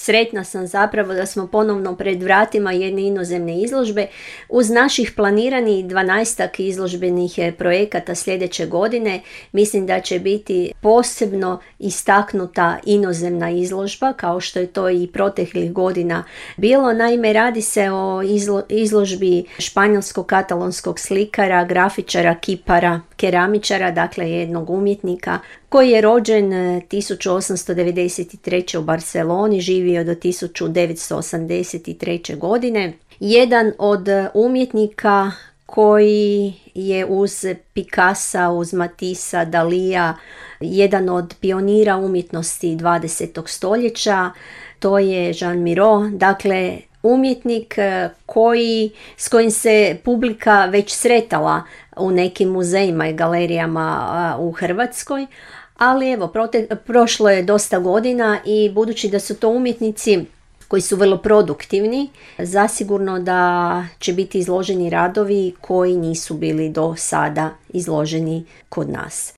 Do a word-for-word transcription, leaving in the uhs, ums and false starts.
sretna sam zapravo da smo ponovno pred vratima jedne inozemne izložbe uz naših planiranih dvanaestak izložbenih projekata sljedeće godine. Mislim da će biti posebno istaknuta inozemna izložba, kao što je to i proteklih godina bilo. Naime, radi se o izlo- izložbi španjolsko-katalonskog slikara, grafičara, kipara, keramičara, dakle jednog umjetnika koji je rođen tisuću osamsto devedeset treće u Barceloni, živio do tisuću devetsto osamdeset treće godine. Jedan od umjetnika koji je uz Picassa, uz Matissa, Dalija, jedan od pionira umjetnosti dvadesetog stoljeća, to je Jean Miro, dakle umjetnik koji, s kojim se publika već sretala u nekim muzejima i galerijama u Hrvatskoj, ali evo, prote, prošlo je dosta godina i budući da su to umjetnici koji su vrlo produktivni, zasigurno da će biti izloženi radovi koji nisu bili do sada izloženi kod nas.